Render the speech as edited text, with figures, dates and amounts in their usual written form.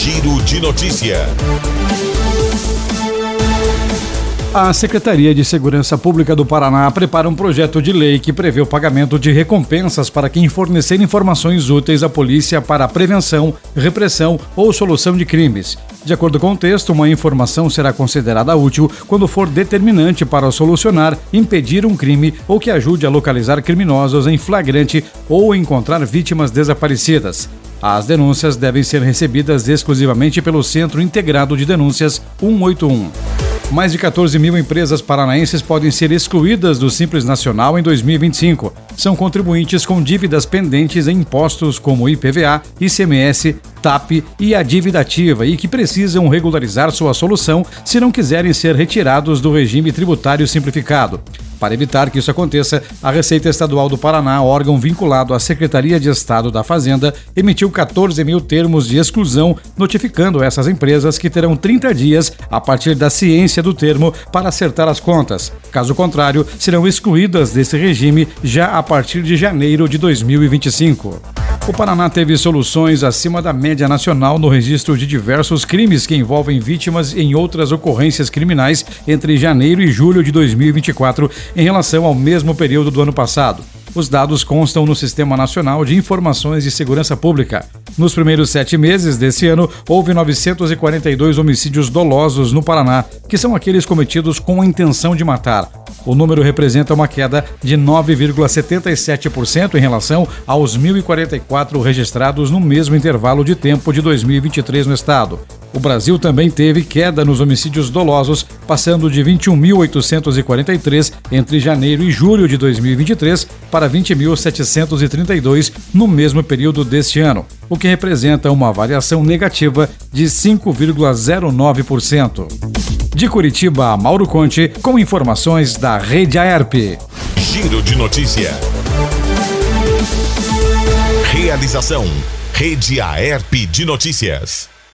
Giro de Notícia. A Secretaria de Segurança Pública do Paraná prepara um projeto de lei que prevê o pagamento de recompensas para quem fornecer informações úteis à polícia para a prevenção, repressão ou solução de crimes. De acordo com o texto, uma informação será considerada útil quando for determinante para solucionar, impedir um crime ou que ajude a localizar criminosos em flagrante ou encontrar vítimas desaparecidas. As denúncias devem ser recebidas exclusivamente pelo Centro Integrado de Denúncias 181. Mais de 14 mil empresas paranaenses podem ser excluídas do Simples Nacional em 2025. São contribuintes com dívidas pendentes em impostos como IPVA, ICMS, TAP e a dívida ativa e que precisam regularizar sua solução se não quiserem ser retirados do regime tributário simplificado. Para evitar que isso aconteça, a Receita Estadual do Paraná, órgão vinculado à Secretaria de Estado da Fazenda, emitiu 14 mil termos de exclusão, notificando essas empresas que terão 30 dias a partir da ciência do termo para acertar as contas. Caso contrário, serão excluídas desse regime já a partir de janeiro de 2025. O Paraná teve soluções acima da média nacional no registro de diversos crimes que envolvem vítimas em outras ocorrências criminais entre janeiro e julho de 2024 em relação ao mesmo período do ano passado. Os dados constam no Sistema Nacional de Informações de Segurança Pública. Nos primeiros 7 meses desse ano, houve 942 homicídios dolosos no Paraná, que são aqueles cometidos com a intenção de matar. O número representa uma queda de 9,77% em relação aos 1.044 registrados no mesmo intervalo de tempo de 2023 no estado. O Brasil também teve queda nos homicídios dolosos, passando de 21.843 entre janeiro e julho de 2023 para 20.732 no mesmo período deste ano, o que representa uma variação negativa de 5,09%. De Curitiba, Mauro Conte, com informações da Rede Aerp. Giro de Notícia. Realização: Rede Aerp de Notícias.